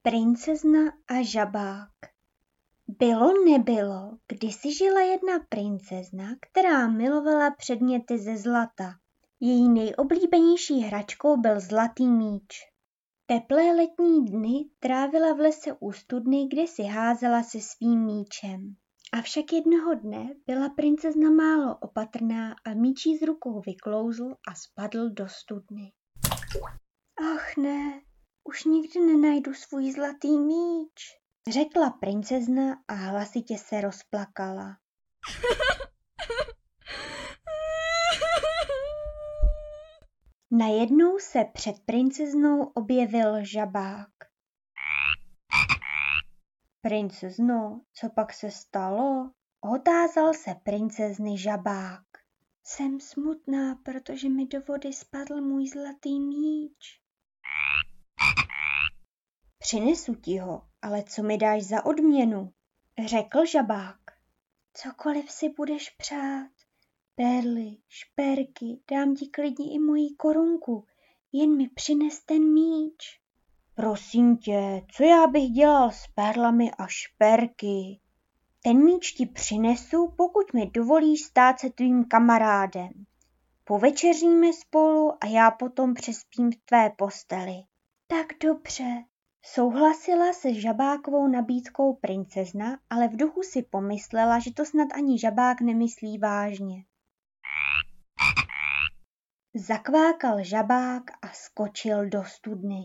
Princezna a žabák. Bylo nebylo, kdysi žila jedna princezna, která milovala předměty ze zlata. Její nejoblíbenější hračkou byl zlatý míč. Teplé letní dny trávila v lese u studny, kde si házela se svým míčem. Avšak jednoho dne byla princezna málo opatrná a míč jí z rukou vyklouzl a spadl do studny. Ach ne, už nikdy nenajdu svůj zlatý míč, řekla princezna a hlasitě se rozplakala. Najednou se před princeznou objevil žabák. Princezno, co pak se stalo? Otázal se princezny žabák. Jsem smutná, protože mi do vody spadl můj zlatý míč. Přinesu ti ho, ale co mi dáš za odměnu? Řekl žabák. Cokoliv si budeš přát. Perly, šperky, dám ti klidně i moji korunku, jen mi přines ten míč. Prosím tě, co já bych dělal s perlami a šperky? Ten míč ti přinesu, pokud mi dovolíš stát se tvým kamarádem. Povečeříme spolu a já potom přespím v tvé posteli. Tak dobře, souhlasila se žabákovou nabídkou princezna, ale v duchu si pomyslela, že to snad ani žabák nemyslí vážně. Zakvákal žabák a skočil do studny.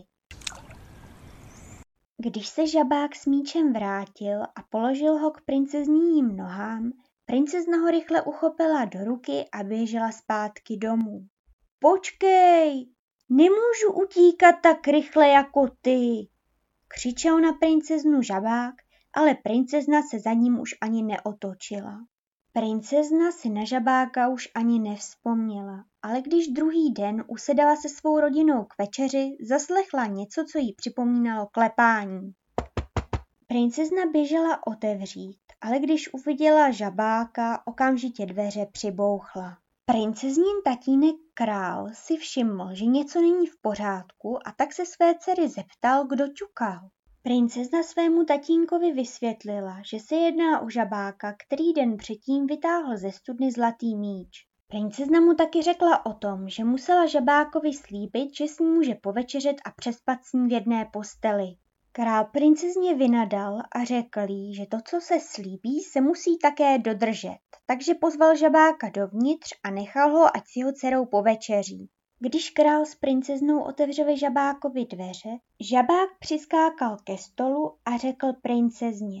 Když se žabák s míčem vrátil a položil ho k princezním nohám, princezna ho rychle uchopila do ruky a běžela zpátky domů. Počkej, nemůžu utíkat tak rychle jako ty, křičel na princeznu žabák, ale princezna se za ním už ani neotočila. Princezna si na žabáka už ani nevzpomněla, ale když druhý den usedala se svou rodinou k večeři, zaslechla něco, co jí připomínalo klepání. Princezna běžela otevřít, ale když uviděla žabáka, okamžitě dveře přibouchla. Princeznin tatínek král si všiml, že něco není v pořádku a tak se své dcery zeptal, kdo ťukal. Princezna svému tatínkovi vysvětlila, že se jedná o žabáka, který den předtím vytáhl ze studny zlatý míč. Princezna mu taky řekla o tom, že musela žabákovi slíbit, že s ní může povečeřet a přespat s ní v jedné posteli. Král princezně vynadal a řekl jí, že to, co se slíbí, se musí také dodržet, takže pozval žabáka dovnitř a nechal ho, ať si ho dcerou povečeří. Když král s princeznou otevřeli žabákovi dveře, žabák přiskákal ke stolu a řekl princezně.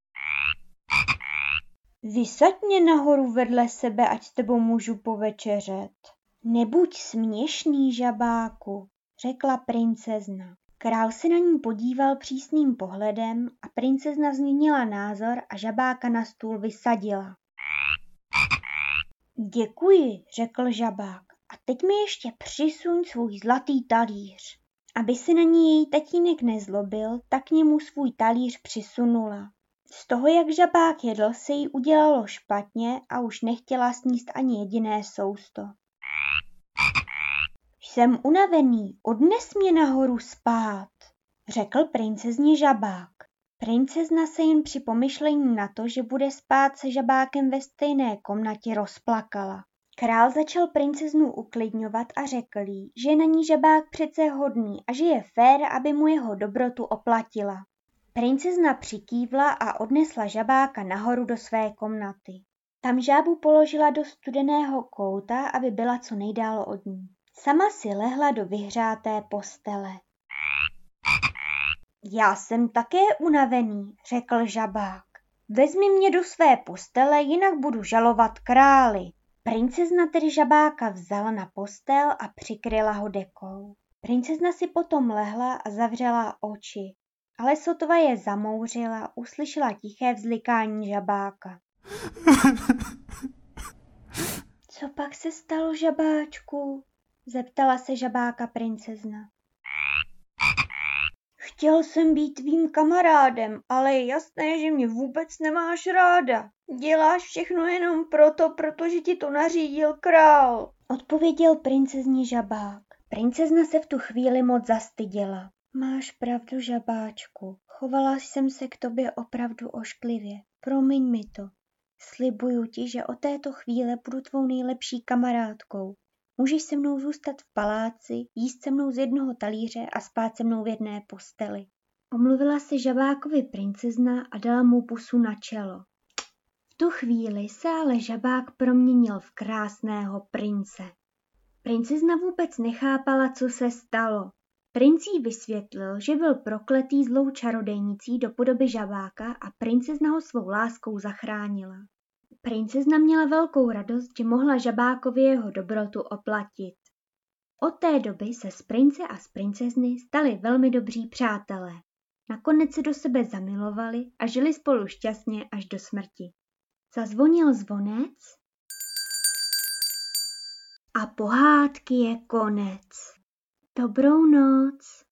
Vysaď mě nahoru vedle sebe, ať s tebou můžu povečeřet. Nebuď směšný, žabáku, řekla princezna. Král se na ní podíval přísným pohledem a princezna změnila názor a žabáka na stůl vysadila. Děkuji, řekl žabák. A teď mi ještě přisuň svůj zlatý talíř. Aby se na ní její tatínek nezlobil, tak k němu svůj talíř přisunula. Z toho, jak žabák jedl, se jí udělalo špatně a už nechtěla sníst ani jediné sousto. Jsem unavený, odnes mě nahoru spát, řekl princezně žabák. Princezna se jen při pomyšlení na to, že bude spát se žabákem ve stejné komnatě, rozplakala. Král začal princeznu uklidňovat a řekl jí, že je na ní žabák přece hodný a že je fér, aby mu jeho dobrotu oplatila. Princezna přikývla a odnesla žabáka nahoru do své komnaty. Tam žábu položila do studeného kouta, aby byla co nejdál od ní. Sama si lehla do vyhřáté postele. Já jsem také unavený, řekl žabák. Vezmi mě do své postele, jinak budu žalovat králi. Princezna tedy žabáka vzala na postel a přikryla ho dekou. Princezna si potom lehla a zavřela oči, ale sotva je zamouřila, uslyšela tiché vzlikání žabáka. Co pak se stalo, žabáčku? Zeptala se žabáka princezna. Chtěl jsem být tvým kamarádem, ale je jasné, že mě vůbec nemáš ráda. Děláš všechno jenom proto, protože ti to nařídil král, odpověděl princezně žabák. Princezna se v tu chvíli moc zastyděla. Máš pravdu, žabáčku. Chovala jsem se k tobě opravdu ošklivě. Promiň mi to. Slibuju ti, že od této chvíle budu tvou nejlepší kamarádkou. Můžeš se mnou zůstat v paláci, jíst se mnou z jednoho talíře a spát se mnou v jedné posteli. Omluvila se žabákovi princezna a dala mu pusu na čelo. V tu chvíli se ale žabák proměnil v krásného prince. Princezna vůbec nechápala, co se stalo. Princ jí vysvětlil, že byl prokletý zlou čarodejnicí do podoby žabáka a princezna ho svou láskou zachránila. Princezna měla velkou radost, že mohla žabákovi jeho dobrotu oplatit. Od té doby se z prince a z princezny stali velmi dobří přátelé. Nakonec se do sebe zamilovali a žili spolu šťastně až do smrti. Zazvonil zvonec a pohádky je konec. Dobrou noc.